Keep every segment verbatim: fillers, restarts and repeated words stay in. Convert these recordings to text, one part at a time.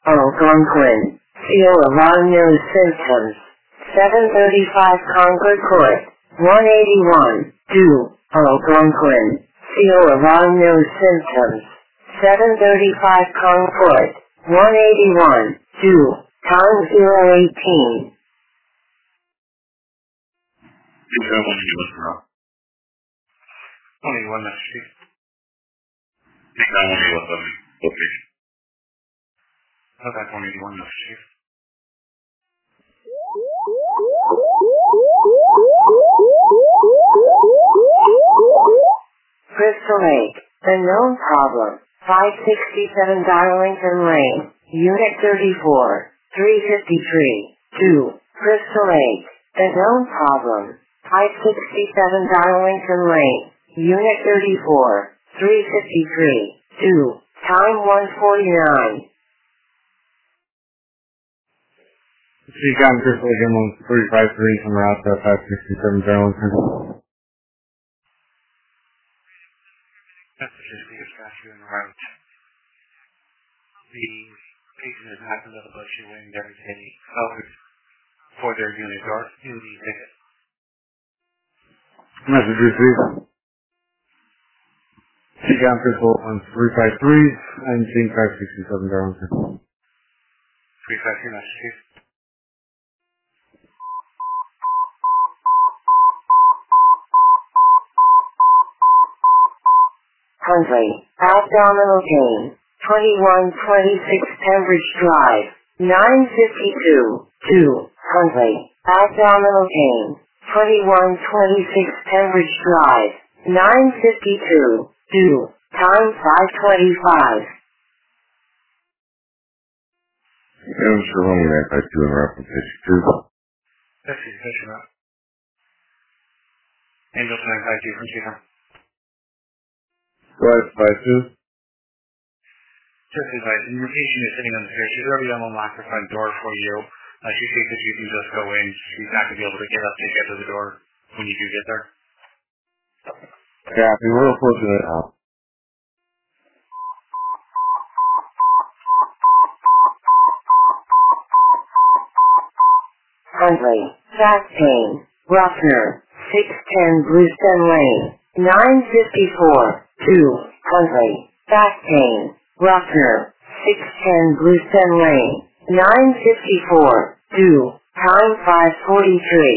Algonquin. Feel alarm news symptoms. seven thirty-five Concord Court. one eighty-one. Do. Algonquin. Feel alarm news symptoms. seven thirty-five Concord. one eighty-one. Do. Time zero eighteen. one eighty-one. one eighty-one, that's Chief. one eighty-one, location. Oh, that's one eighty-one, that's Chief. Crystal Lake. The known problem. five sixty-seven Darlington Lane. Unit thirty-four. three fifty-three. two. Crystal Lake. The known problem. five sixty-seven Darlington Lane. Unit thirty-four. three fifty-three. two. Time one forty-nine. See, John Crystal again on three five three from Route five sixty-seven Darlington. That's just the statue en route. The patient has not been able to you in every day covered for their unit or you need ticket. Message received. See, John Crystal on three five three nineteen five sixty-seven Darlington. three five three, message received. Huntley, abdominal pain, twenty-one twenty-six Pembridge Drive, nine fifty-two, two, Huntley, abdominal pain, twenty-one twenty-six Pembridge Drive, nine fifty-two, two, time five twenty-five. I'm sure only that by two and reference fifty-two. That's the patient route. Angel nine five two from Chief. Go ahead, five two. Just advice, and your patient is sitting on the stairs. She's already unlocked the front door for you. Uh, she thinks that you can just go in. She's not going to be able to get up to get to the door when you do get there. Copy, we're fortunate now. Huntley, back pain, Ruffner, six ten Blueston Lane, nine fifty-four, two, Huntley, back pain, Ruffner, six ten Blueston Lane, nine fifty-four, two, time five forty-three.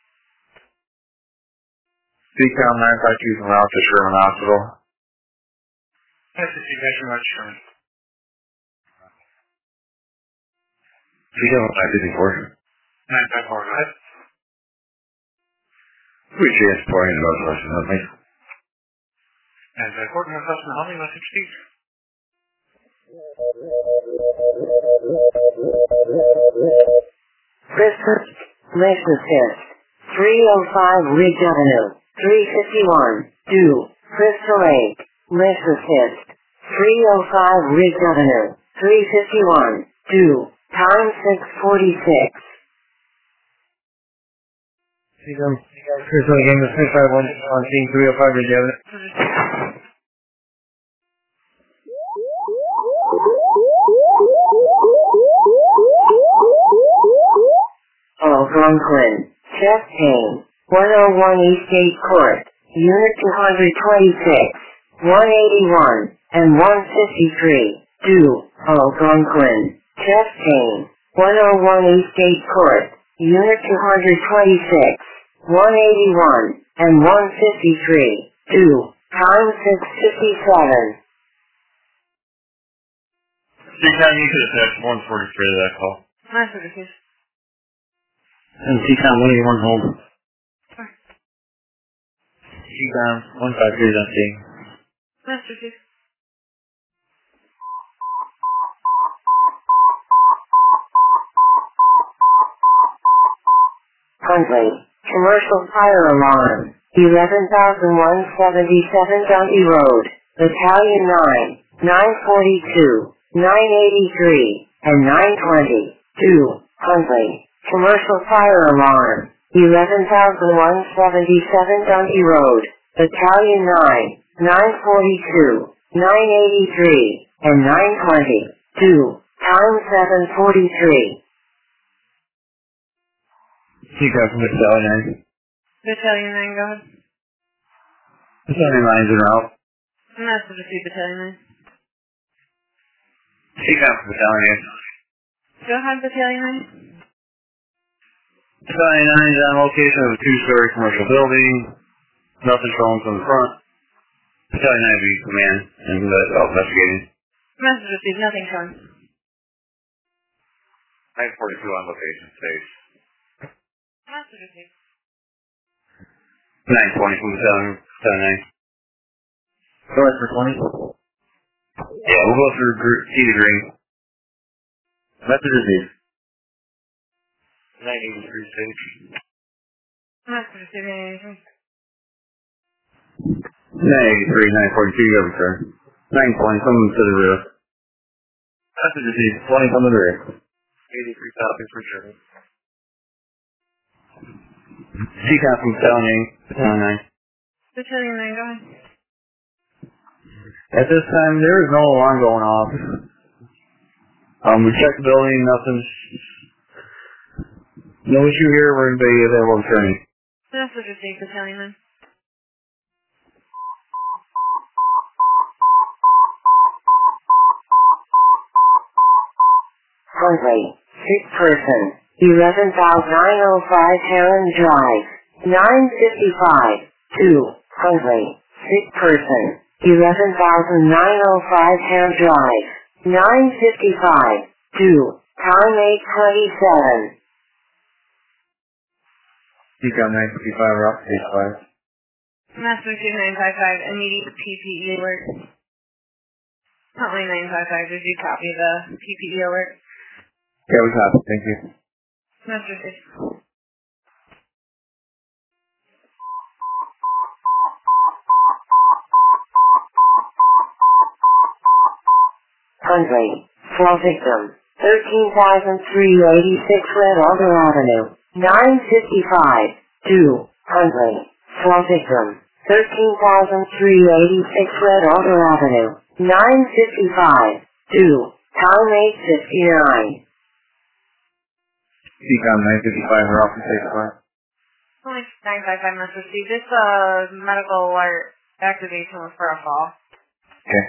Decom nine five two from Route to Sherman Hospital. That's the suggestion about Sherman. Decom nine fifty-four. nine five four, go ahead. We transporting about less than that, mate. nine five four, Northwestern Huntley, message Steve. Christmas, Mississippi, three oh five Ridge Avenue, three fifty-one, two, Crystal Lake, Mississippi, three oh five Ridge Avenue, three fifty-one, two, time six forty-six. Decom, Crystal again, the three five one on scene three oh five Ridge Avenue. Algonquin, chest pain, one oh one Eastgate Court, Unit two twenty-six, one eighty-one, and one fifty-three, two, Algonquin, chest pain, one oh one Eastgate Court, Unit two twenty-six, one eighty-one, and one fifty-three, two, time six fifty-seven. Decom, you could have said one forty-three to that call. nine forty-six. And Decom one eighty-one hold. Sorry. Decom one five three is on scene. Master Chief. Huntley, commercial fire alarm, eleven thousand one seventy-seven Dundee Road, Battalion nine, nine forty-two, nine eighty-three, and nine twenty, two, Huntley, commercial fire alarm, eleven thousand one seventy-seven Dundee Road, Battalion nine, nine forty-two, nine eighty-three, and nine twenty, two, time seven forty-three. C COM from Battalion nine. Battalion nine, go ahead. Battalion nine's en route. Message received, Battalion nine. C COM from Battalion eight. Go ahead, Battalion nine. Battalion nine is on location of a two-story commercial building. Nothing showing from the front. Battalion nine will be command and uh, investigating. Message received, nothing shown. nine forty-two on location, safe. Message received. nine twenty from Battalion nine. Go ahead for twenty. Yeah, we'll go through gr- key to green. Message received. nine eighty-three stage. Message received, nine eighty-three. nine eighty-three, nine forty-two, you have a turn. nine twenty, someone to the rear. Message received, twenty from the rear. eighty-three copies for German. C COM from Battalion eight, Battalion nine. Battalion nine, go ahead. At this time, there is no alarm going off. Um, we checked the building, nothing. No issue here, we're going to be available to training. Message received, Battalion nine. Huntley, sick person, eleven thousand nine oh five Heron Drive, nine fifty-five, two, Huntley, sick person, eleven thousand nine oh five Heron Drive, nine fifty-five, two, time eight twenty-seven. C COM nine fifty-five, rock, stage five. Message received, nine five five, immediate P P E alert. Huntley nine five five, did you copy the P P E alert? Yeah, we got it, thank you. Message received. Huntley, fall victim, thirteen thousand three hundred eighty-six Red Alder Avenue, nine fifty-five, two, Huntley, fall victim, thirteen thousand three hundred eighty-six Red Alder Avenue, nine fifty-five, two, time eight fifty-nine. C COM nine fifty-five, we're off from stage five. Huntley nine five five, message received. This uh, medical alert activation was for a fall. Okay.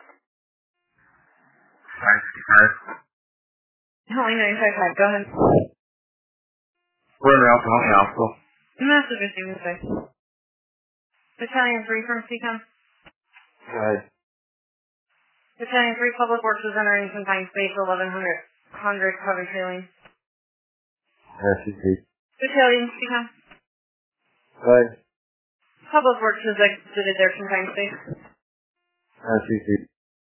nine fifty-five. Huntley nine five five, go ahead. We're in route to Huntley Hospital. Message received, message. Battalion three from C COM. Go ahead. Battalion three, Public Works is entering confined space eleven hundred Coventry Lane. S C C. Battalion C COM. Go ahead. Public Works has exited their confined space. S C C.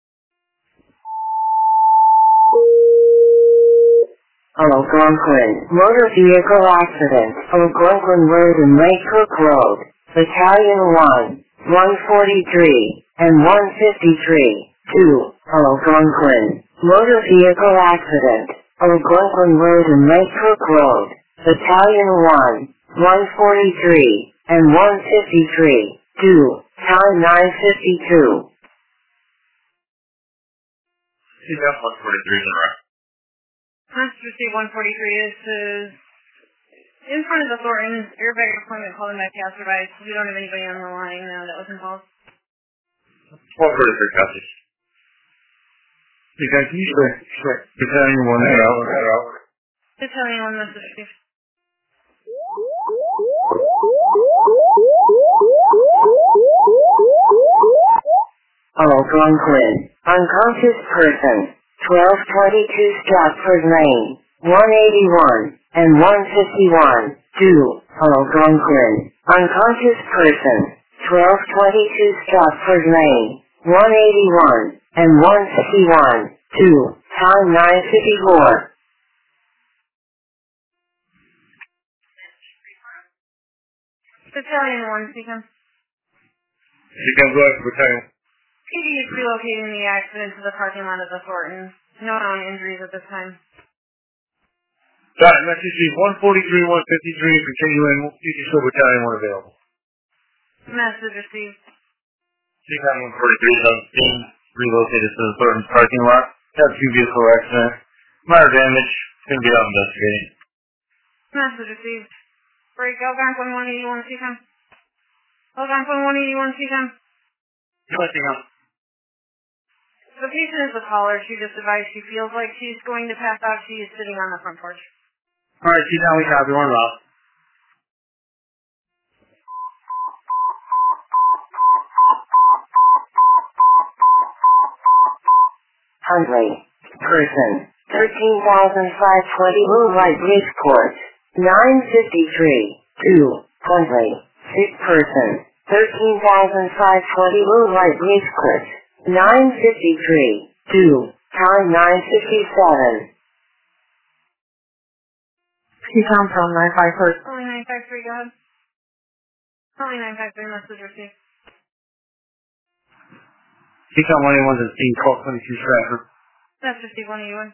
Algonquin, motor vehicle accident, Algonquin Road and Lake Cook Road, Battalion one, one forty-three, and one fifty-three, two, Algonquin, motor vehicle accident, Algonquin Road and Lake Cook Road, Battalion one, one forty-three, and one fifty-three, two, time nine fifty-two. C COM one forty-three is in route. Message received one forty-three is uh, in front of the Thornton airbag appointment called in by passerby. We don't have anybody on the line now that was involved. one forty-three copies. You guys, can you check, check Battalion one head out, head out. Battalion one, message received. Algonquin, unconscious person, twelve twenty-two Stratford Lane, one eighty-one, and one fifty-one, two, Algonquin, unconscious person, twelve twenty-two Stratford Lane, one eighty-one, and one fifty-one, two, time nine fifty-four. Battalion one, C COM. C COM, go ahead for Battalion. P D is relocating the accident to the parking lot of the Thornton. No known injuries at this time. Got it, message is one forty-three, one fifty-three, continuing, future show Battalion one available. Message received. C COM one forty-three is on scene, relocated to the Thornton parking lot. Got two vehicle accident. Minor damage. Gonna be out investigating. Message received. Break Elgon twenty-one eighty-one C com. Elgon twenty-one eighty-one C com. Nothing else. The patient is the caller. She just advised she feels like she's going to pass out. She is sitting on the front porch. Alright, see now we have everyone well. Hundley. Person. thirteen thousand five hundred twenty Moonlight Bridgeport. nine fifty-three. two. Hundley. Sick person. thirteen thousand five hundred twenty Moonlight Bridgeport. nine fifty-three. two. Time nine fifty-seven. She comes from nine five three. Only nine five three, go ahead. Only nine five three, message received. C com one eighty-one is being called twenty-two Stratford. That's received one eighty-one.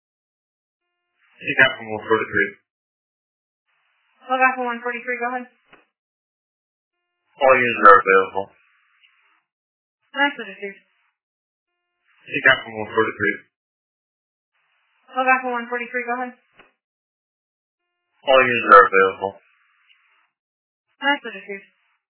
C com from one forty-three. Log off for one forty-three, go ahead. All units are available. Message received. C com from one forty-three. Log off for one forty-three, go ahead. All units are available. Message received.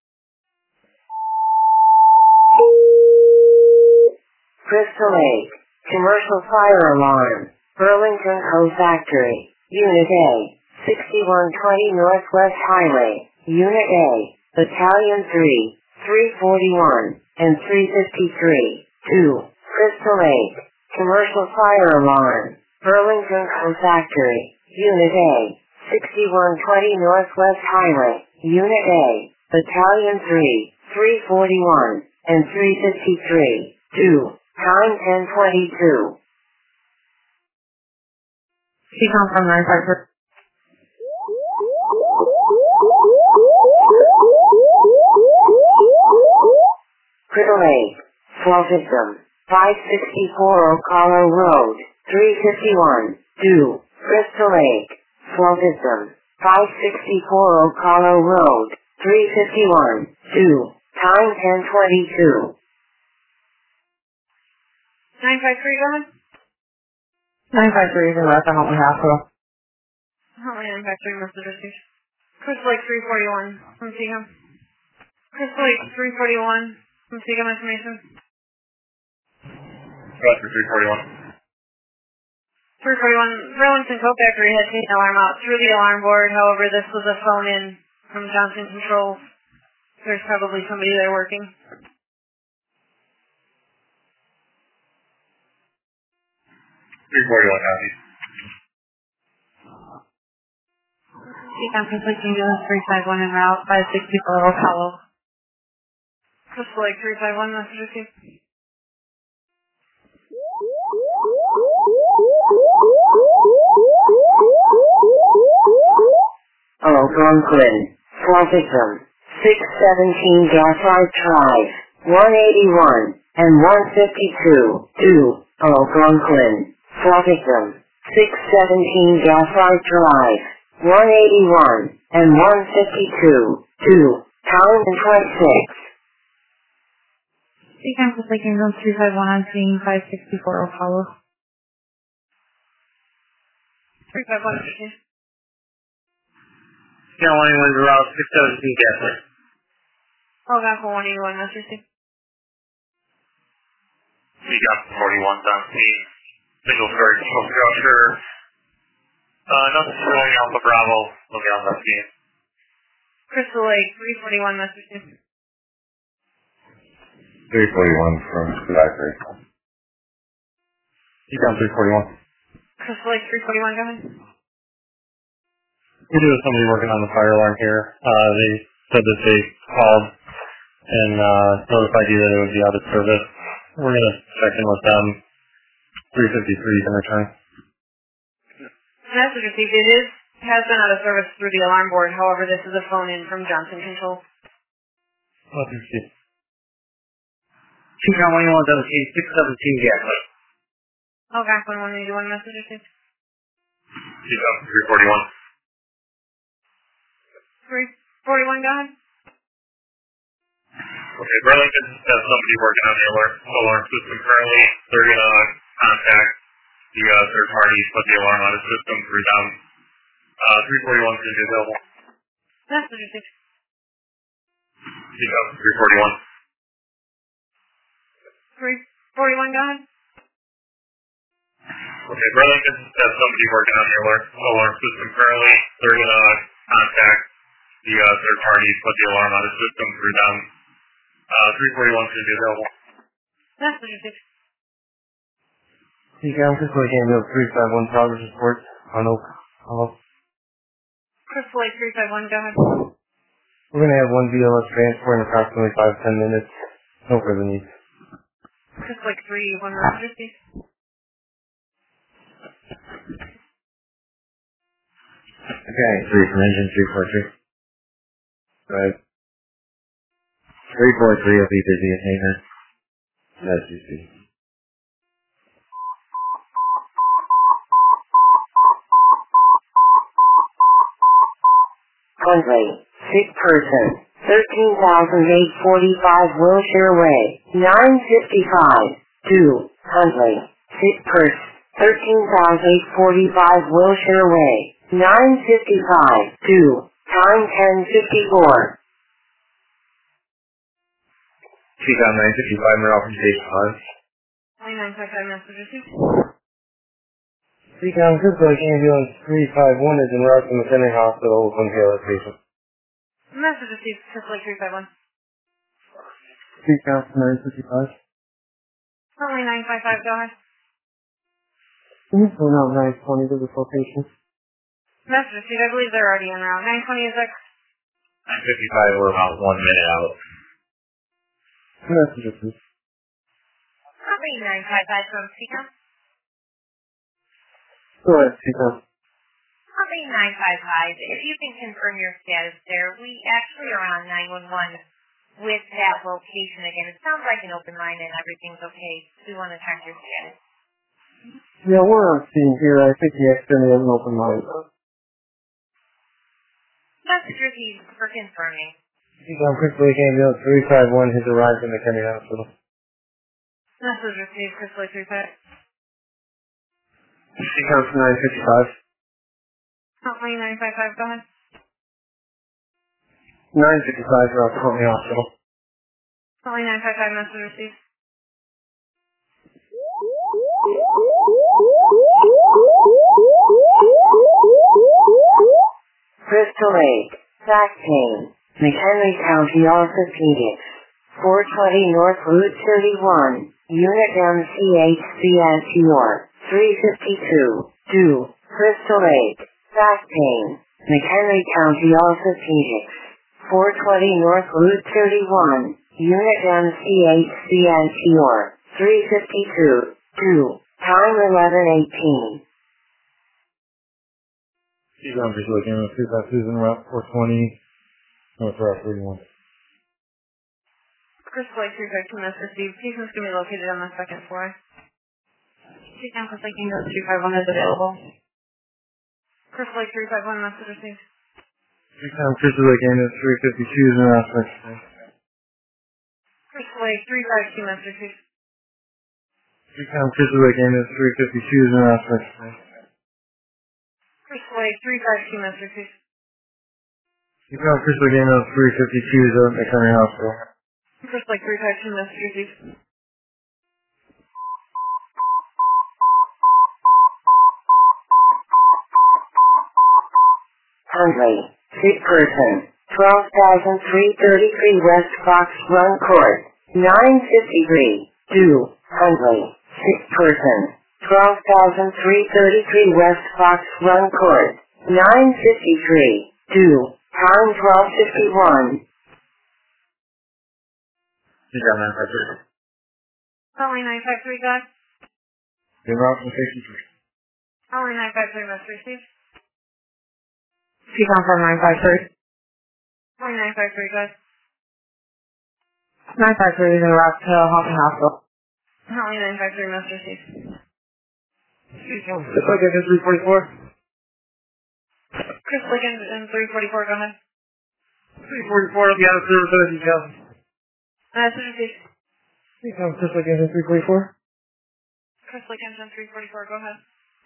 Crystal Lake. Commercial fire alarm. Burlington Co. Factory. Unit A. sixty-one twenty Northwest Highway. Unit A. Battalion three. three forty-one. And three fifty-three. two. Crystal Lake. Commercial fire alarm. Burlington Co. Factory. Unit A. sixty-one twenty Northwest Highway. Unit A. Battalion three. three forty-one. And three fifty-three. two. Time ten twenty-two. She comes from nine five three. Crystal Lake. Fall victim. five sixty-four Ocala Road. three fifty-one. two. Crystal Lake. Fall victim. five sixty-four Ocala Road. three fifty-one. two. Time ten twenty-two. nine five three, go ahead. nine five three is in West Huntley Hospital. Huntley nine five three, message received. Crystal Lake three forty-one from C com. Crystal Lake three forty-one from C com information. Stratford three forty-one. three forty-one, Burlington Co. Factory had taken alarm out through the alarm board. However, this was a phone in from Johnson Controls. There's probably somebody there working. three forty-one county. C com completing units three five one en route, five sixty-four Ocala. Crystal Lake three five one, message received. Algonquin. Fall victim. six seventeen Gaslight Drive. one eighty-one. And one fifty-two. two. Algonquin. Fall victim. six seventeen Gaslight Drive. one eighty-one. And one fifty-two. two. Time twenty-six. C com completing units three five one on scene, five sixty-four Ocala. three five one, message. C com one eighty-one is around six seventeen Gaslight. Log off for one eighty-one, message received. C com forty-one on scene. Visual story control structure. Uh, nothing showing Alpha Bravo. Looking on the scene. Crystal Lake three forty-one, message received. three forty-one from Factory. C com three forty-one. Crystal Lake three forty-one, go ahead. We do have somebody working on the fire alarm here. Uh, they said that they called and uh, notified you that it would be out of service. We're going to check in with them. three fifty-three in return. Message received. It is has been out of service through the alarm board. However, this is a phone in from Johnson Controls. Let me see. C com one eighty-one on scene, six seventeen Gaslight. Algonquin one eighty-one, message received. C com three forty-one. three forty-one, go ahead. Okay, Burlington has somebody working on the alarm, alarm system currently. They're going to contact The uh, third party put the alarm on the system through them. Uh, three forty-one is going to be available. Message received. Speak up, three forty-one. three forty-one, go ahead. Okay, Burlington has somebody working on the alarm, alarm system currently. They're going to contact the uh, third party, put the alarm on the system through them. Uh, three forty-one is going to be available. Message received. You can just like handle three five one progress report on Oak. Hello. Crystal Lake three five one, go ahead. We're going to have one B L S transport in approximately five to ten minutes. No further needs. Crystal Lake three one, message received. Okay, three from engine three four three. Right. three four three will be busy at Hanger. That's you see. Hundley, sick person, thirteen thousand eight hundred forty-five Wilshire Way, nine fifty-five, two, Hundley, sick person, thirteen thousand eight hundred forty-five Wilshire Way, nine fifty-five, two, time ten fifty-four. She's on nine fifty-five, Morale from Station five. nine five five, message received. Recon Crystal Lake Ambulance three five one is en route to McHenry Hospital with one K L S patient. Message received, Crystal Lake three five one. Recon nine fifty-five. Only nine five five, go ahead. Can you phone out nine twenty to this location? Message received, I believe they're already en route. nine twenty is like... nine fifty-five, we're about one minute out. Message please. Only nine five five from Seacom. Go ahead, Recon. Only nine five five. If you can confirm your status there, we actually are on nine one one with that location again. It sounds like an open line and everything's okay. We want to check your status. Yeah, we're on scene here. I think he accidentally has an open line. Message received for confirming. Recon Crystal Lake Ambulance three five one has arrived in McHenry Hospital. Message received, Crystal Lake three five. Recon from nine fifty-five. Only nine five five, go ahead. nine fifty-five, we're out to Huntley Hospital. Only nine five five, message received. Crystal Lake, back pain, McHenry County Orthopedics, four twenty North Route thirty-one, Unit M C H C at York, three fifty-two, two, Crystal Lake, back pain, McHenry County Orthopedics, four twenty North Route thirty-one, Unit M C H C at York, three fifty-two, two, time eleven eighteen. She's on Crystal Lake Ambulance three five two is en route four twenty North Route thirty-one. Crystal Lake three five two, message received. Patient's going to be located on the second floor. Seacom Crystal Lake Ambulance three five one is available. Crystal Lake three five one, message received. Recon Crystal Lake Ambulance three fifty-two is en route to McHenry. Crystal Lake three five two, message received. Recon Crystal Lake Ambulance three fifty-two is en route to McHenry. Crystal Lake three five two, message received. Recon Crystal Lake Ambulance three fifty-two is at McHenry Hospital. Crystal Lake three five two, message received. Hundley, sick person, twelve thousand three hundred thirty-three West Fox Run Court, nine fifty-three, two, Hundley, sick person, twelve thousand three hundred thirty-three West Fox Run Court, nine fifty-three, two, time twelve fifty-one. You got nine five three. Only nine five three, God. En route from Station three. Only nine five three, message received. Seacom from nine five three. Only nine five three, God. nine five three is en route to Huntley Hospital. Only nine five three, message received. It's like I three forty-four. Crystal Lake and three forty-four, go ahead. three forty-four will be out of service at details. Message received. Recon Crystal Lake Ambulance three forty-four. Chris Lake Engine three forty-four, go ahead.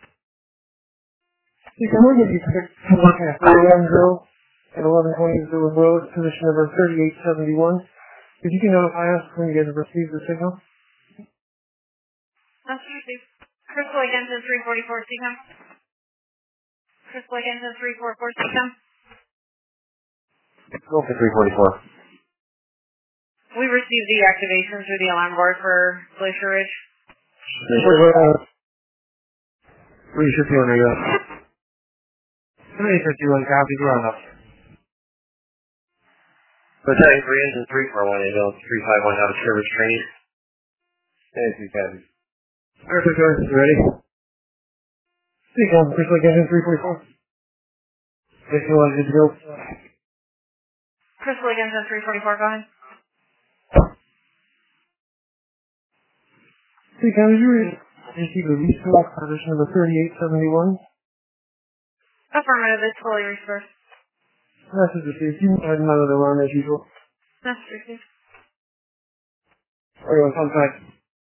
You can look at these to look at Iron Drill at eleven twenty Zulu Road, position number thirty-eight seventy-one. If you can notify us when you guys have received the signal. That's received. Chris Lake Engine three forty-four, C COM. Chris Lake Engine three forty-four, C COM. Go for three forty-four. We received the activation through the alarm board for Glacier Ridge. three fifty-one, there you go. three fifty-one, copy, we're on up. Battalion three Engine three four one, ambulance three five one out of service training. Thank you, Captain. Perfect, guys, ready? See you, Chris Lake Engine three forty-four. If you want to go. Chris Lake Engine three forty-four, go ahead. See you, Captain, you ready? Receive a resource, position number thirty-eight seventy-one. Affirmative, it's fully resourced. Message received. You can none of the alarm as usual. Message received. Everyone's on site.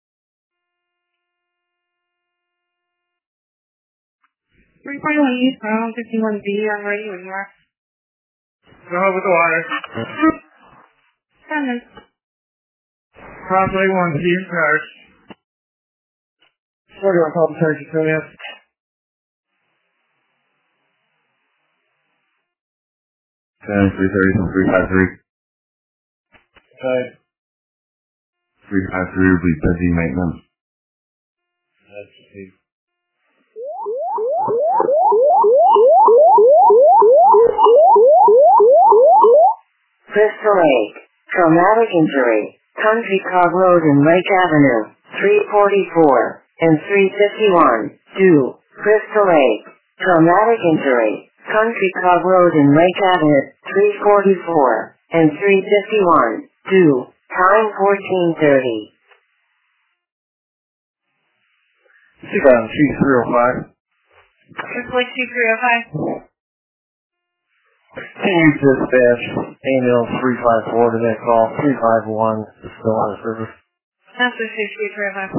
three forty-one East, Brown fifty-one B, I'm ready when you are. Go ahead with the water. ten minutes. Crossway one, T in charge. forty-one, call the charge, you yes. Ten, three thirty, three five three. Right. three five three will be busy maintenance. That's Steve. Crystal Lake, traumatic injury, Country Club Road and Lake Avenue, three forty-four, and three fifty-one, due, Crystal Lake, traumatic injury, Country Club Road and Lake Avenue, three forty-four, and three fifty-one, due, time fourteen thirty. Six on C three oh five. Chris Lake C three oh five. Team dispatch, ambulance three five four to that call, three five one is still on service. Message received, C three oh five.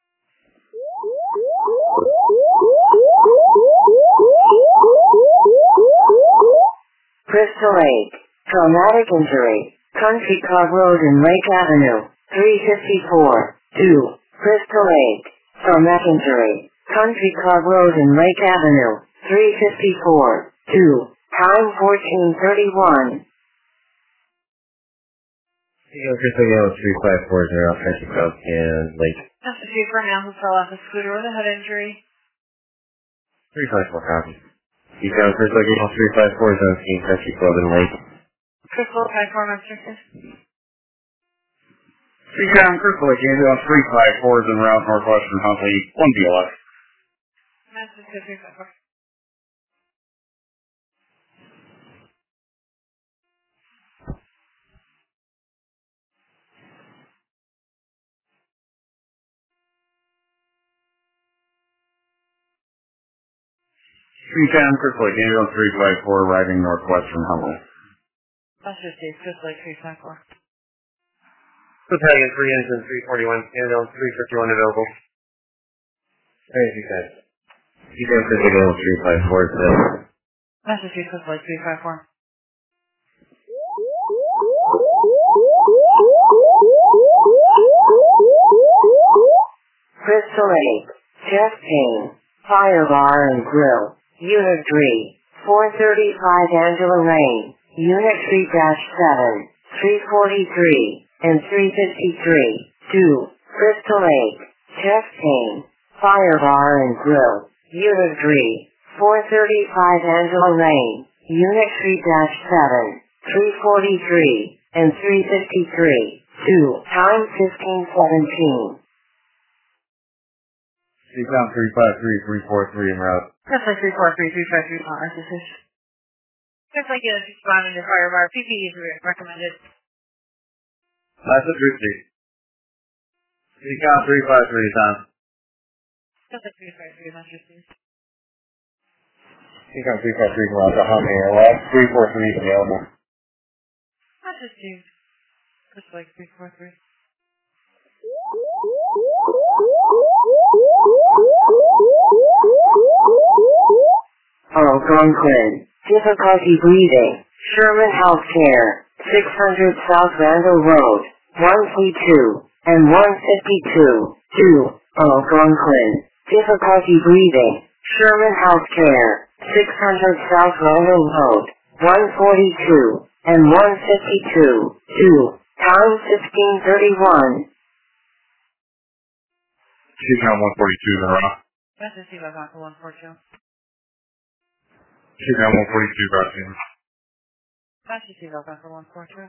Crystal Lake, traumatic injury, Country Club Road and Lake Avenue, three fifty-four, due, Crystal Lake, traumatic injury, Country Club Road and Lake Avenue, three fifty-four, due, time fourteen thirty-one. Chris again with three five four zero, Country Club and Lake. That's a few for a man who fell off a scooter with a head injury. three five four copy. You found Chris again with three five four zero, Team Country Club and Lake. Chris Lake five four, Master Six. Three Crown Crystal Lake, ambulance three five four is en route northwestern Huntley, one B L F. Master Six, three five four. Three Crown Crystal Lake, ambulance three five four arriving northwestern Huntley. Master Six, Chris Lake three five four. Battalion three Engine three forty-one, ambulance three fifty-one available. Hey, you guys. You can Chris again with three five four zero. Master Six, Chris Lake three five four. Crystal Lake, chest pain, fire bar and grill, Unit three, four thirty-five Angela Lane, Unit three seven, three forty-three, and three fifty-three, two, Crystal Lake, chest pain, fire bar and grill, Unit three, four thirty-five Angela Lane, Unit three seven, three forty-three, and three fifty-three, two, time fifteen seventeen. You found three five three, three four three en route. Chris Lake three four three, three five three, not Master Six. Chris Lake is responding to fire bar. P P E is recommended. That's a Drifty. You count three five three, Tom. Chris Lake three five three, Master Six. You count three five three from out the Huntley airlock. three four three is available. Master Six. Chris Lake three four three. Algonquin. Difficulty breathing. Sherman Healthcare. six hundred South Randall Road. one C two and one fifty-two. two. Algonquin. Difficulty breathing. Sherman Healthcare. six hundred South Randall Road. one forty-two and one fifty-two. two. Time fifteen thirty-one. Chief Count one forty-two, Verona. That's a Steve Algonquin one forty-two. Chief Count one forty-two, Garcia. That's a Steve Algonquin one forty-two.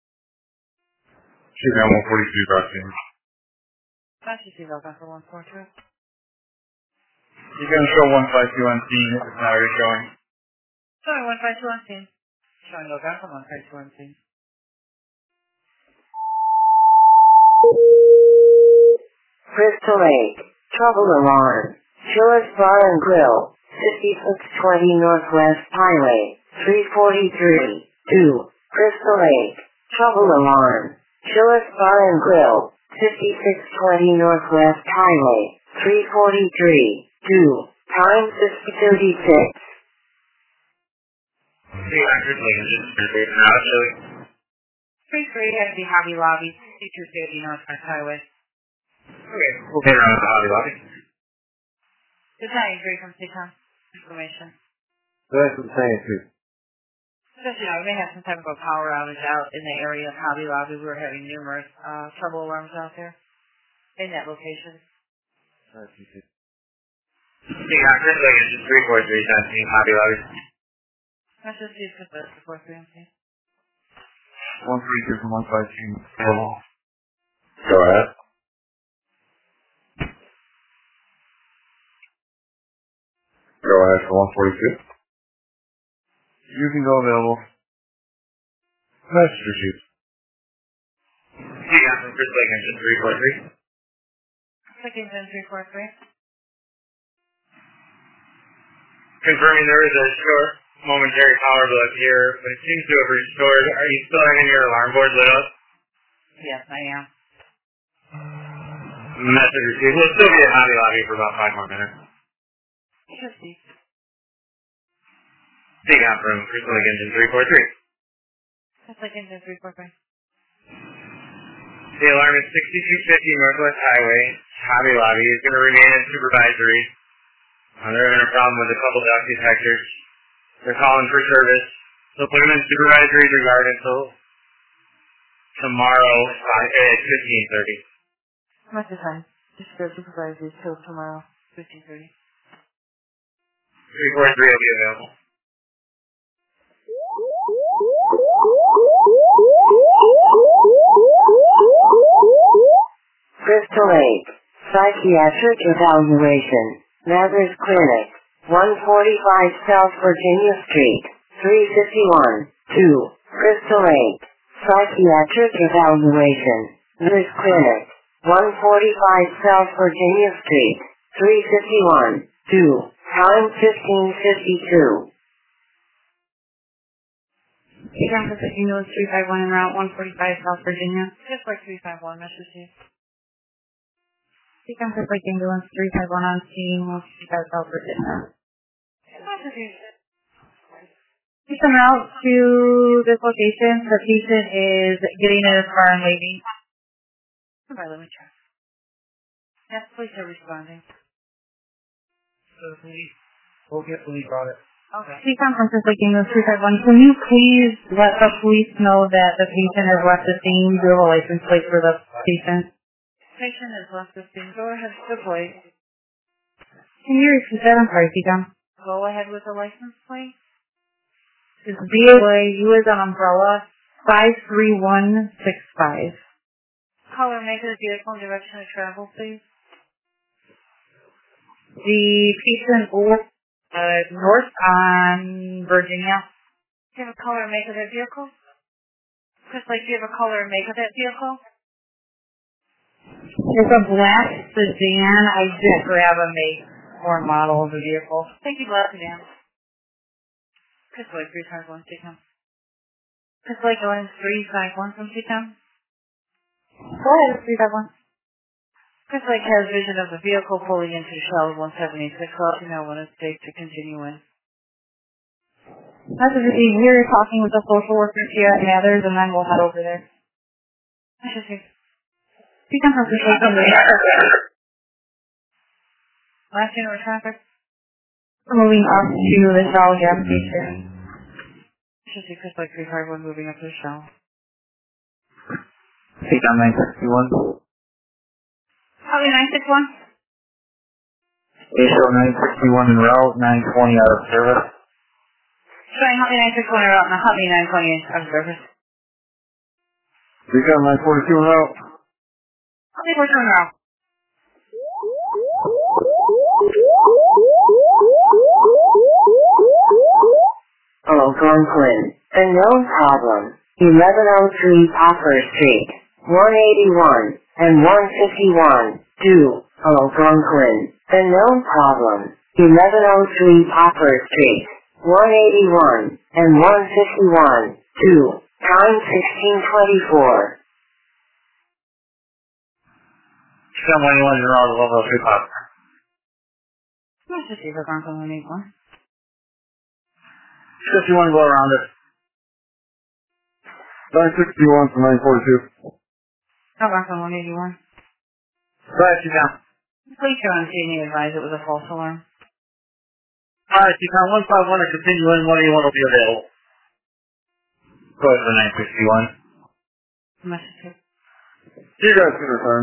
Chief Count one forty-two, Garcia. That's a Steve Algonquin one forty-two. You're going to show one five two on scene if it's not already showing. Sorry, one five two on scene. Showing Algonquin one five two on scene. Crystal Lake. Trouble alarm. Chili's Bar and Grill. fifty-six twenty Northwest Highway. three forty-three. two. Crystal Lake. Trouble alarm. Chili's Bar and Grill. fifty-six twenty Northwest Highway. three forty-three. two. Time fifty thirty-six. See, I'm just looking at this. Now, actually. three three has the Hobby Lobby, fifty-two fifty Northwest Highway. Okay, we'll get around to the Hobby Lobby. Good night, agree from C COM information. So that's what I'm saying, too. Just, you know, we may have some type of a power outage out in the area of Hobby Lobby. We were having numerous uh, trouble alarms out there in that location. See, I'm just looking at this three four three seventeen Hobby Lobby. Let's just see if it's the four three M C. one forty-two from one five two. Go ahead. Go ahead for one forty-two. You can go available. Messenger sheet. See, I'm just looking at this three four three. Clicking in three four three. Confirming there is a short momentary power block here, but it seems to have restored. Are you still having your alarm board lit up? Yes, I am. Message received. We'll still be at Hobby Lobby for about five more minutes. Should be. Take out from Crystal Lake Engine three four three. Clicking in three four three. The alarm is sixty-two fifty Northwest Highway. Hobby Lobby is going to remain in supervisory. Uh, they're having a problem with a couple dock detectors. They're calling for service. So put them in supervisory regard until tomorrow at fifteen thirty. Much the time. Just go supervisory till tomorrow, fifteen thirty. three four three will be available. Crystal Lake. Psychiatric Evaluation. Mathers Clinic. one forty-five South Virginia Street. three fifty-one. two. Crystal Lake. Psychiatric Evaluation. Mathers Clinic. one forty-five South Virginia Street. three fifty-one. two. Time fifteen fifty-two. San Francisco three five one en route one forty-five South Virginia. Just like three five one, message received. San Francisco ambulance three five one on scene one forty-five South Virginia. Please come out to this location. The patient is getting in his car and leaving. Alright, let me check. Yes, police are responding. So police, we'll get police on it. Okay. Please come from Francisco ambulance three five one. Can you please let the police know that the patient has left the scene? Do you have a license plate for the patient? Patient has left the scene. Go ahead with the plate. Can you repeat that? I'm sorry, Tika. Go ahead with the license plate. It's B O A U is an umbrella five three one six five. Color, make of the vehicle and direction of travel, please. The patient will uh, north on Virginia. Do you have a color and make of that vehicle? Just like, do you have a color and make of that vehicle? It's a black sedan. I did grab a make or model of the vehicle. Thank you, black sedan. Just like three five one, take him. Just like going three five one from take him. Go ahead, three five one. Just like has vision of the vehicle pulling into Shell one seventy-six. I'll let you know when it's safe to continue in. That's a busy. We're talking with the social workers here at Mathers, and then we'll head over there. That's just it. You come from the social Last thing over traffic. We're moving up to the Shell gas station. Should see Chris like three five one moving up to the Shell. Take on nine sixty-one. Probably nine six one. A show nine sixty-one en route, nine twenty out of service. Showing Huntley nine six one en route and the Huntley nine twenty out of service. Take on nine forty-two en route. Huntley forty-two en route. Algonquin, a known problem, eleven oh three Poplar Street, one eighty-one and one fifty-one, due, Algonquin, a known problem, eleven oh three Poplar Street, one eighty-one and one fifty-one, due, time sixteen twenty-four. Someone you want to know the level of three Poplar. Let's just see if Algonquin will need one. Just you want to go around it. nine sixty-one to nine forty-two. Algonquin one eighty-one. Alright, you down. Please show on C and E advise it was a false alarm. Alright, you down one five one to continue in, one eighty-one will be available. Go ahead for nine sixty-one. Message. You guys can return.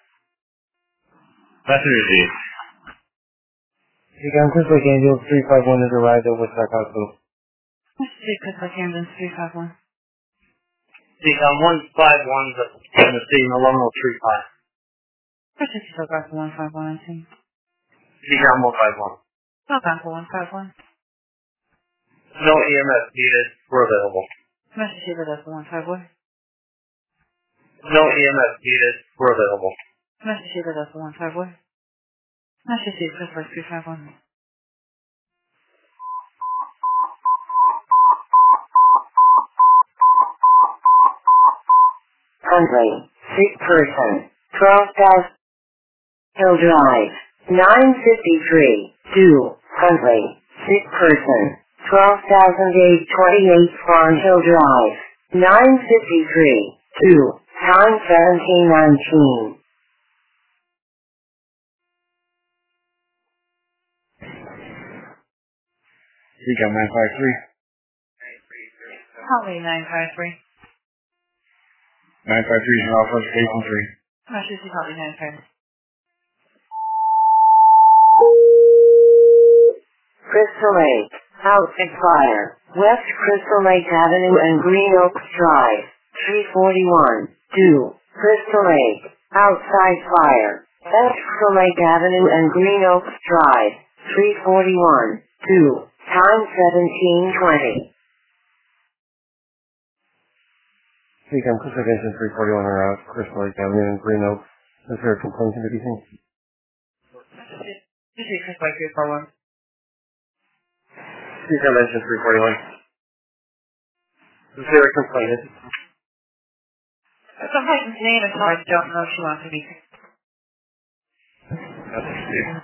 Message received. You can Chris like Angels three five one has arrived at Woodstock Hospital. Message Chris like Ambulance three five one. Take on one five one in the scene, eleven oh three five. Message Algonquin one five one nineteen. Take on one five one. Algonquin one five one. No E M S needed. We're available. Message Algonquin one five one. No E M S needed. We're available. Message Algonquin one five one. Message Chris like three five one. Huntley, sick person, twelve thousand Hill Drive, nine fifty-three, due, Huntley, sick person, twelve thousand eight twenty-eight Farm Hill Drive, nine fifty-three, due, time seventeen nineteen. You got nine five three. Huntley nine five three. nine five three is off of station three. Message Huntley nine five three. Crystal Lake, Outfit Fire, West Crystal Lake Avenue and Green Oaks Drive, three forty-one, due, Crystal Lake, Outside Fire, West Crystal Lake Avenue and Green Oaks Drive, three forty-one, due, time seventeen twenty. You can Chris like Angels three forty-one en route, Crystal Lake Avenue and Green Oaks. Is there a complaint to be seen? Message Chris like three four one. You can mention three forty-one. Is there a complaint? Some person's name is I don't know if she wants to be. That's Steve.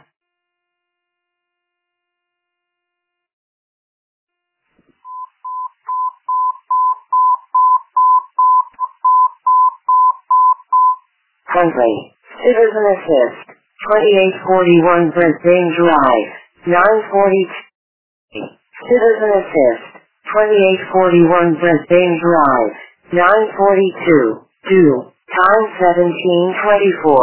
Huntley, Citizen Assist, twenty-eight forty-one Brisbane Drive, nine forty-two. Citizen Assist, twenty-eight forty-one Brisbane Drive, nine forty-two, due, time seventeen twenty-four.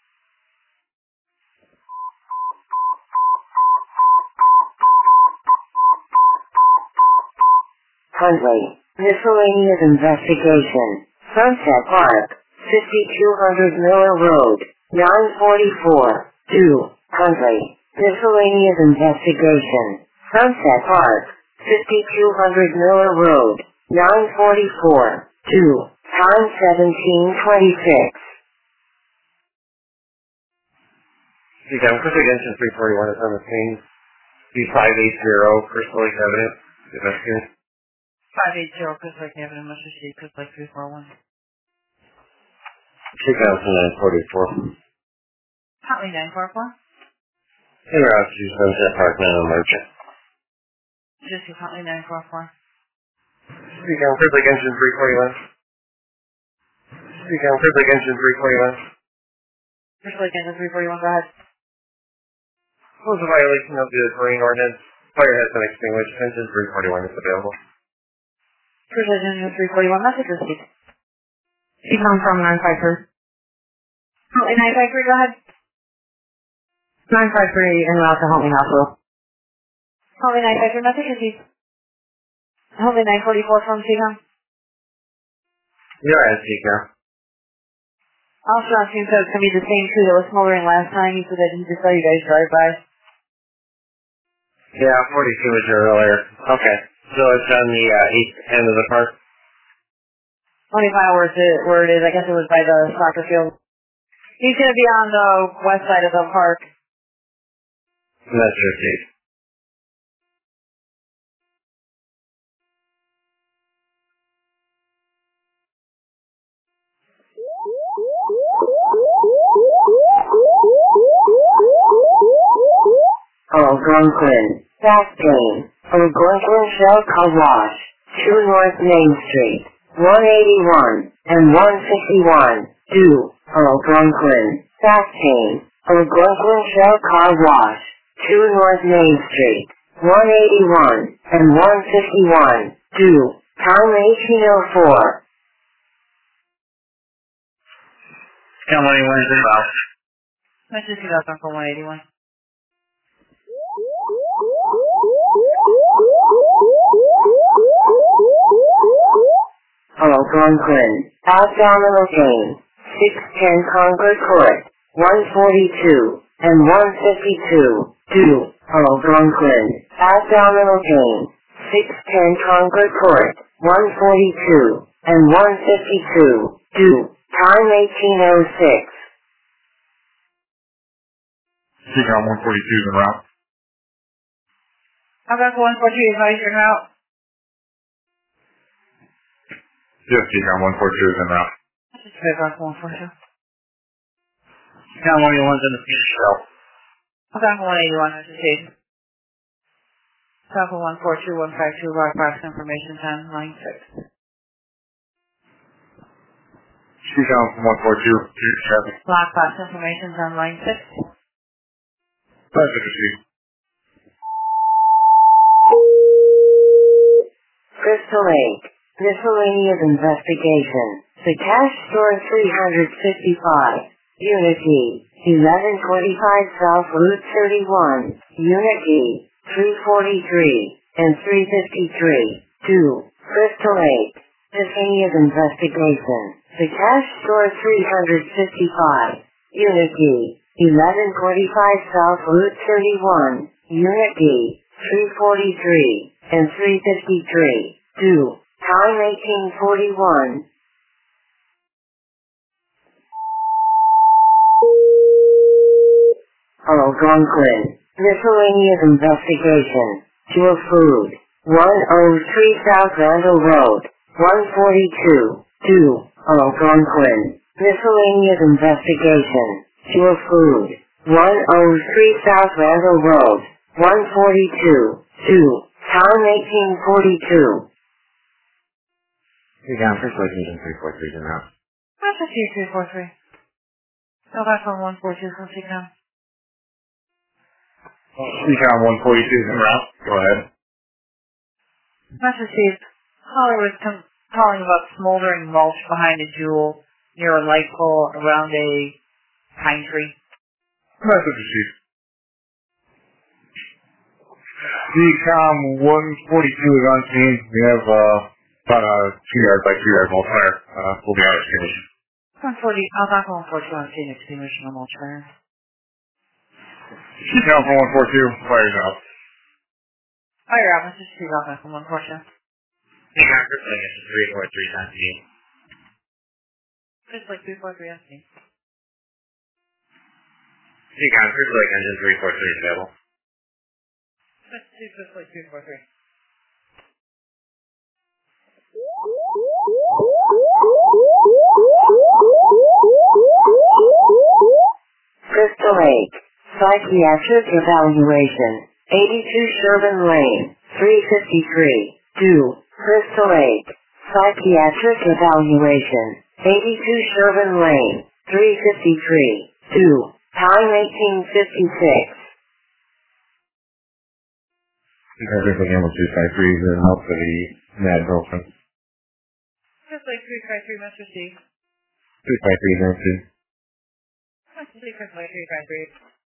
Huntley, Miscellaneous Investigation, Sunset Park, fifty-two hundred Miller Road, nine forty-four, due, Huntley, Miscellaneous Investigation, Sunset Park, fifty-two hundred Miller Road, nine forty-four, due, time seventeen twenty-six. You can Chris like Angels three forty-one is on the scene. B five eighty, Crystal Lake Avenue. Investigate. five eight zero Chris like Avenue. Message Chris like three four one. two thousand nine forty-four. Huntley nine four four. En route to Sunset Park, now merchant. Just currently nine four four. Speak on Crystal Lake Engine three forty-one. Speak on Crystal Lake Engine three forty-one. Crystal Lake Engine three forty-one, go ahead. What was a violation of the marine ordinance? Fire has been extinguished. Engine three forty-one is available. Crystal Lake Engine three forty-one, message received. Speak on from nine five three. Huntley nine five three, go ahead. nine five three en route to Huntley Hospital. Huntley nine five three, message received. Huntley nine forty-four from C COM. You're at C COM. Also, I assume so it's going to be the same crew that was smoldering last time. He said that he just saw you guys drive by. Yeah, forty-two was here earlier. Okay. So it's on the uh, east end of the park? twenty-five where it, where it is. I guess it was by the soccer field. He's going to be on the west side of the park. That's your case. Algonquin, back pain. Algonquin Shell Car Wash, two North Main Street, one eighty-one and one fifty-one, due. Algonquin, back pain. Algonquin Shell Car Wash, two North Main Street, one eighty-one and one fifty-one, due. Time eighteen oh four. Come on, anyone is involved. Let's just see that for one eighty-one. Algonquin, abdominal pain, six ten Concord Court, one forty-two and one fifty-two, due. Algonquin, abdominal pain, six ten Concord Court, one forty-two and one fifty-two, due. Time eighteen oh six. C COM one forty-two is en route. I'll go for one forty-two. Is how you're out? Yes, C COM one forty-two is en route. Let's just pick off one forty-two. Come on, anyone's in the Phoenix Shell. I'll go for one eighty-one. Let's just see. I'll go for one forty-two, one fifty-two, Rock Box Information time, line six. C COM one forty-two, two seven. Lock Box Information time, line six. Message received. Crystal Lake, miscellaneous investigation. The cash store three fifty-five, Unity, eleven twenty-five South Route thirty-one, Unity, three forty-three, and three fifty-three, two, Crystal Lake, miscellaneous investigation. The cash store three fifty-five, Unity, eleven twenty-five South Route thirty-one, Unity, three forty-three, and three fifty-three, two, time eighteen forty-one. Algonquin, miscellaneous investigation, Pure Food, one oh three South Randall Road, one forty-two, two, Algonquin, miscellaneous investigation, Pure Food, one oh three South Randall Road, one forty-two, two, time eighteen forty-two. You're down for Lake Engine three forty-three is en route. That's a two three four three. Go back on one forty-two from C COM. C COM one forty-two is en route. Go ahead. That's received. Hollywood com- calling about smoldering mulch behind a jewel near a light pole around a pine tree. Message received. C COM one forty-two is on scene. We have uh, about a two yard by two yard multiplier. Uh, we'll be out of extinguishing. one forty, I'll back on one forty-two on scene extinguishing a mulch fire. C COM from one forty-two, fires out. Fire out, let's just see about that from one forty-two. You're down for Lake Engine three forty-three is on scene. Just like two forty-three on scene. C COM for Lake Engine three forty-three is available. Let's do just like two forty-three. Crystal Lake, psychiatric evaluation, eighty-two Sherman Lane, three fifty-three, due, Crystal Lake, psychiatric evaluation, eighty-two Sherman Lane, three fifty-three, due, time eighteen fifty-six. Everything able two five three is an help for the mad girlfriend. Just like three five three must receive. two five three zero two. Must receive just like three five three.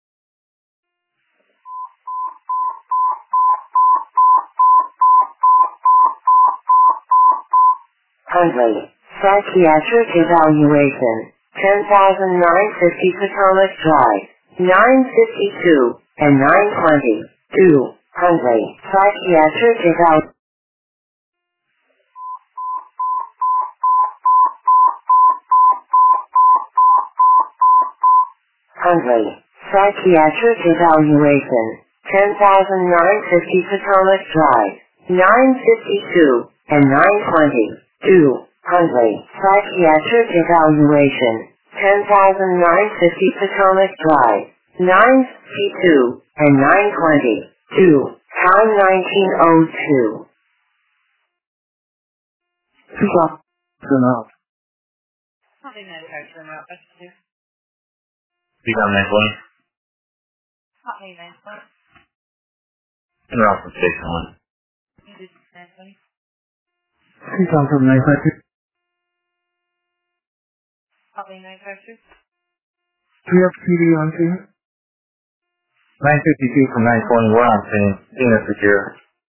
Huntley, psychiatric evaluation, ten thousand nine hundred fifty Potomac Drive, nine fifty-two and nine twenty, two, Huntley, psychiatric evaluation. Huntley, psychiatric evaluation, ten thousand nine hundred fifty Potomac Drive, nine fifty-two and nine twenty, two, Huntley, psychiatric evaluation, ten thousand nine hundred fifty Potomac Drive, nine fifty-two and nine twenty, two, time nineteen oh two. Turn off. Probably nine five turn out. That's two. Speak on nine twenty. Probably nine twenty. Turn off from station one. You did nine twenty. Speak on from nine five two. Probably nine five two. Do you have P D on scene? nine fifty-two from nine twenty. We're on scene. Unit secure.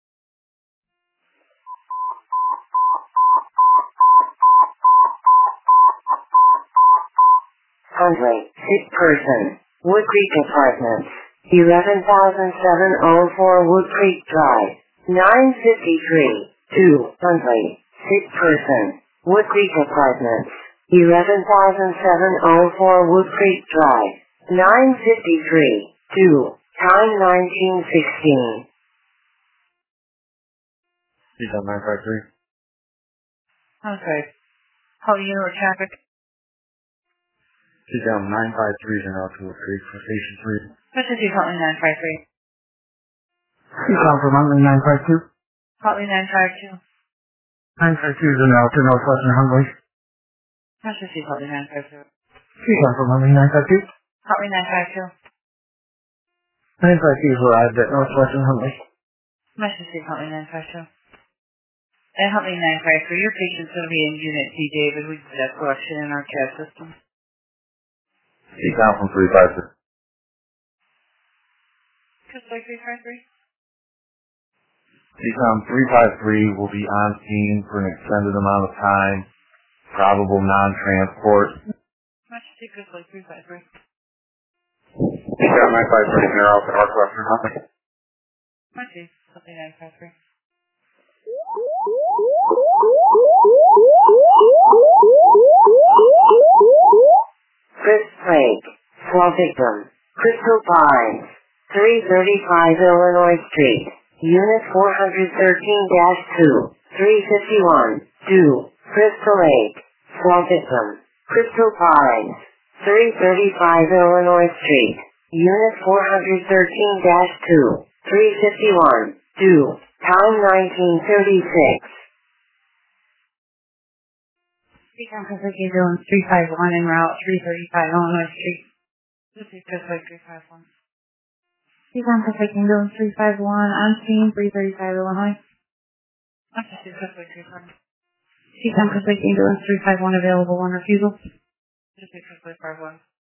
Huntley, sick person, Wood Creek Apartments, eleven thousand seven oh four Wood Creek Drive, nine fifty-three, two, Huntley, sick person, Wood Creek Apartments, eleven thousand seven oh four Wood Creek Drive, nine fifty-three, two, time nineteen sixteen. Speak on nine five three. Okay. How do you know traffic? Speak on nine five three and out to Wood Creek for station three. Let's just do Huntley nine five three. Speak on from Huntley nine five two. Huntley nine five two. nine five two is an out to Northwestern Huntley. Let's just do Huntley nine five two. Speak on from Huntley nine five two. Huntley nine five two. nine five two is arrived at Northwestern Huntley. Let's just do Huntley nine five two. And Huntley nine five three, your patient's going to be in Unit D, David. We did that collection in our C A D system. Speak on from three five three. Just like three five three. Speak on three five three will be on scene for an extended amount of time. Probable non-transport. Let's just do just like three five three. Speak on nine five three and they're out to Northwestern Huntley. Let's do Huntley nine five three. Chris Lake, small victim, Crystal Pines, three thirty-five Illinois Street, Unit four thirteen dash two, three fifty-one, due, Crystal Lake, small victim, Crystal Pines, three thirty-five Illinois Street, Unit four thirteen dash two, three fifty-one, due, time nineteen thirty-six. Speak on Pacific Ambulance three five one en route three thirty-five Illinois Street. This is just like three five one. Speak on Pacific Ambulance three five one on scene three thirty-five Illinois. This is just like three five one. Speak on Pacific Ambulance three five one available on refusal. This is just like five one.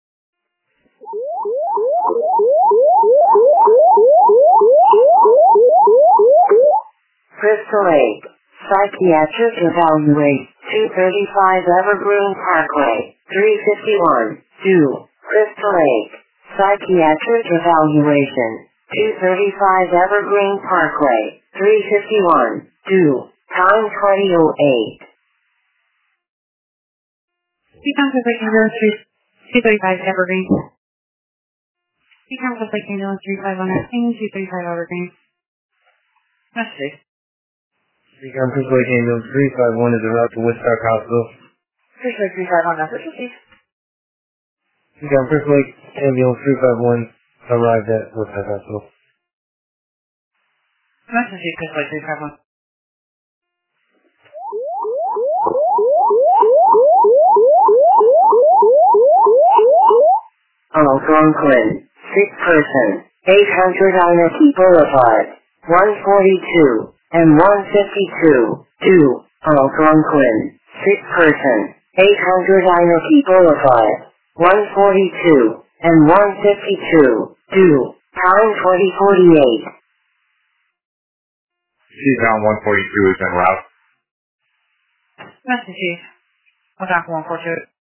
Crystal Lake, psychiatric evaluation, two thirty-five Evergreen Parkway, three fifty-one, due, Crystal Lake, psychiatric evaluation, two thirty-five Evergreen Parkway, three fifty-one, due, time twenty oh eight. Speak on Pacific Ambulance two thirty-five Evergreen. Speak on Pacific Ambulance three five one on scene two thirty-five Evergreen. Let's see. Speak on Pacific Ambulance three five one is en route to Woodstock Hospital. Pacific three five one, that's what you see. Speak on Pacific Ambulance three five one arrived at Woodstock Hospital. Massachusetts, like three five one. Algonquin, sick person, eight hundred Inaki Boulevard, one forty-two, and one fifty-two, two, Algonquin, sick person, eight hundred Inaki Boulevard, one forty-two, and one fifty-two, two, time twenty forty-eight. Seabound one forty-two is en route. Massachusetts, Algonquin one forty-two.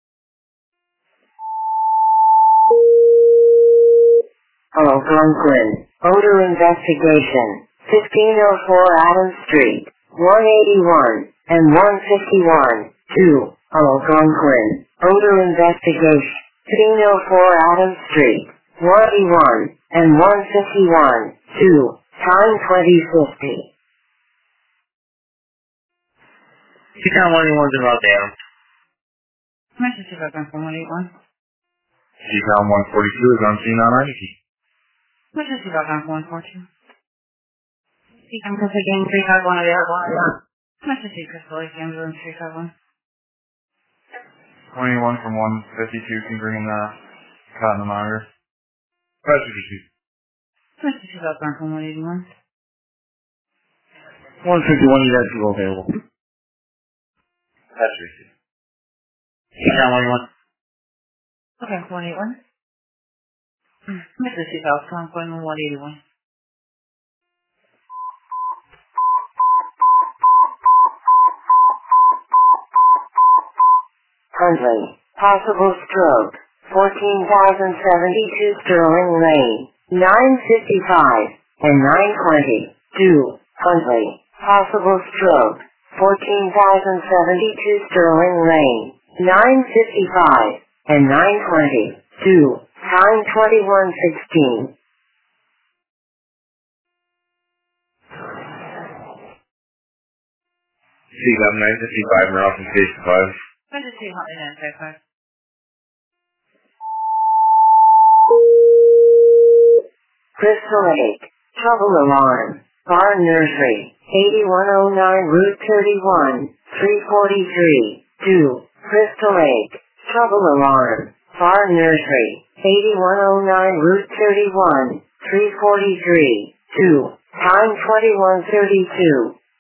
Algonquin, odor investigation, fifteen oh four Adams Street, one eighty-one, and one fifty-one, two, Algonquin, odor investigation, fifteen oh four Adams Street, one eighty-one, and one fifty-one, two, time twenty fifty. Seacom one eighty-one is en route to Adams. Massachusetts, Algonquin one eighty-one. Seabound one forty-two is on scene on Inaki. Massachusetts, Algonquin one forty-two. Seacom Pacific three five one available. Massachusetts, Lake Ambulance three five one. twenty-one from one fifty-two can bring in the cotton monitor. Massachusetts. Massachusetts, Algonquin one eighty-one. one fifty-one, you guys are available. Massachusetts. Seacom one eighty-one. Okay, one eighty-one. Mississippi, Algonquin one eighty-one. Hundley, possible stroke, fourteen thousand seventy-two Sterling Lane, nine fifty-five, and nine twenty, two, Hundley, possible stroke, fourteen thousand seventy-two Sterling Lane, nine fifty-five, and nine twenty, two, time twenty-one sixteen. Seabound nine fifty-five, Morale from Station five. Massachusetts, nine five five. Crystal Lake, trouble alarm, bar nursery, eighty-one oh nine Route thirty-one, three forty-three, two, Crystal Lake, trouble alarm, bar nursery, eighty-one oh nine Route thirty-one, three forty-three, two, time twenty-one thirty-two.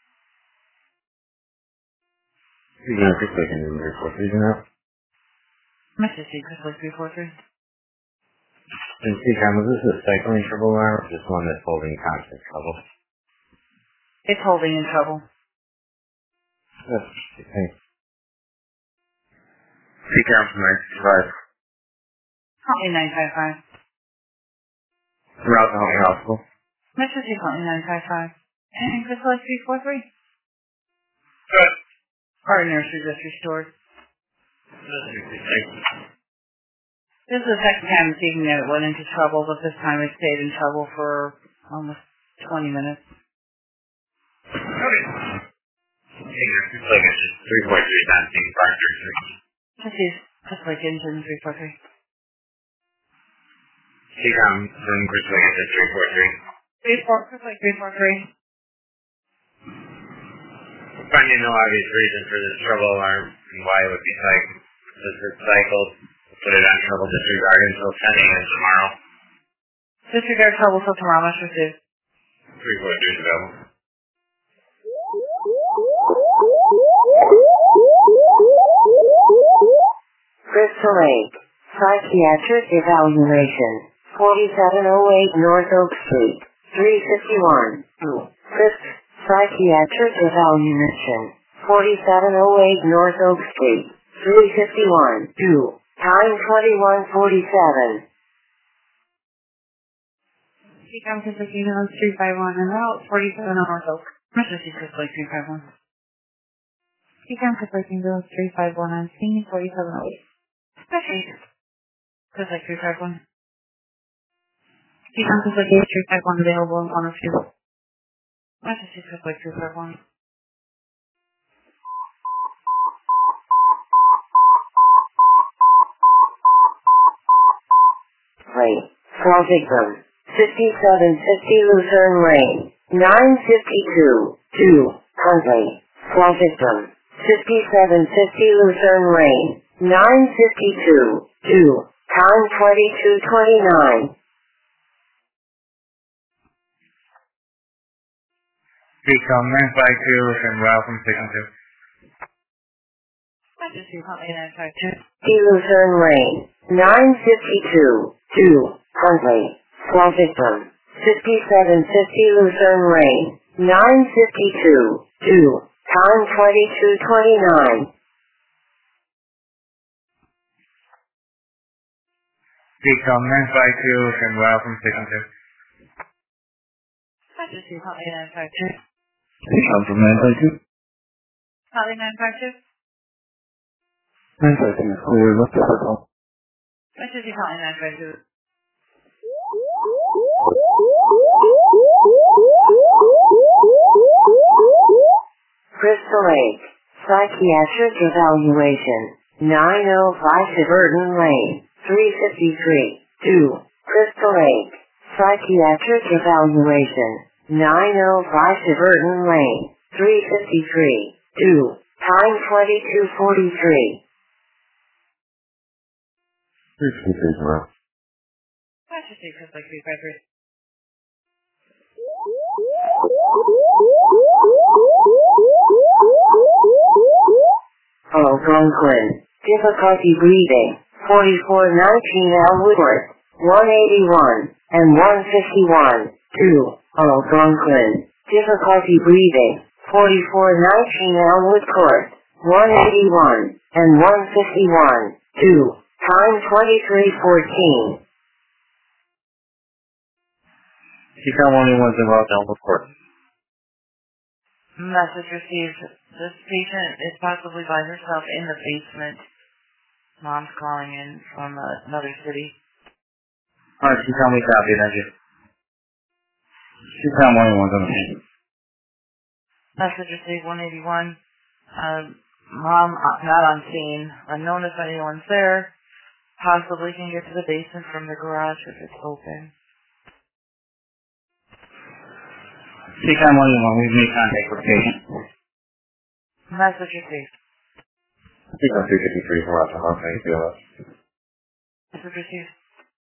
You're going to be taking in there for three now. Mississippi, Crystal three four three. And Seacom, is this a cycling trouble alarm or just one that's holding constant trouble? It's holding in trouble. That's thanks. Seacom from nine fifty-five. Huntley nine five five. Route to Huntley Hospital. Mississippi, Huntley nine five five. And Crystal three four three. Good. Our nursery just restored. This is the second time this evening that it went into trouble, but this time it stayed in trouble for almost twenty minutes. Okay. Hey, it's like it's just three point three times being five three six. This is just like engine three four three. Seacom from Chris Wiggins at three four three. Three four just like three four three. Finding no obvious reason for this trouble alarm and why it would be cycled. This is cycled. Put it on trouble disregard until ten a m tomorrow. Disregard trouble till tomorrow, much received. three four three is available. Crystal Lake, psychiatric evaluation, forty-seven oh eight North Oak Street, three fifty-one, Chris, psychiatric evaluation, forty-seven oh eight North Oak Street, three fifty-one, two. Time twenty-one forty-seven. Seacom Pacific Union three five one and route forty-seven North Oak. Mississippi Crystal three five one. Seacom Pacific Union three five one on scene forty-seven oh eight. Mississippi Crystal three five one. Seacom Pacific three five one available in one of two. Mississippi Crystal three five one. Lane, for victim, fifty-seven fifty Luzerne Lane, nine fifty-two, two, Huntley, Fall Victim, fifty-seven fifty Lucerne Lane, nine fifty-two, two, time twenty-two twenty-nine. Become nine five two and welcome signal two. Majesty, Huntley nine five two. Lucerne Lane, nine fifty-two, two, Huntley, Fall Victim, fifty-seven fifty Lucerne Lane, nine fifty-two, two, time twenty-two twenty-nine. Become nine five two and welcome signal two. Majesty, Huntley nine five two. Become from nine five two. Huntley nine five two. nine five two, clear, left up the call. Majesty, Huntley nine five two. Crystal Lake, Psychiatric Evaluation, nine oh five Tiverton Lane, three fifty-three, two, Crystal Lake, Psychiatric Evaluation, nine oh five Tiverton Lane, three fifty-three, two, time twenty-two forty-three. three fifty-three, tomorrow. Majesty, Crystal Lake three five three. Algonquin, difficulty breathing, forty-four nineteen Elwood, one eighty-one, and one fifty-one, two, Algonquin, difficulty breathing, forty-four nineteen Elwood Court, one eighty-one, and one fifty-one, two, time twenty-three fourteen. Become only ones involved Elwood Court. Message received. This patient is possibly by herself in the basement. Mom's calling in from uh, another city. Alright, she tell me copy, thank you. She found one ones on the scene. Message received one eighty-one. Uh, Mom uh, not on scene. Unknown if anyone's there. Possibly can get to the basement from the garage if it's open. Become only one, we've made contact with the patient. Message received. Become three fifty-three, we're out to Huntley, B L S. Message received.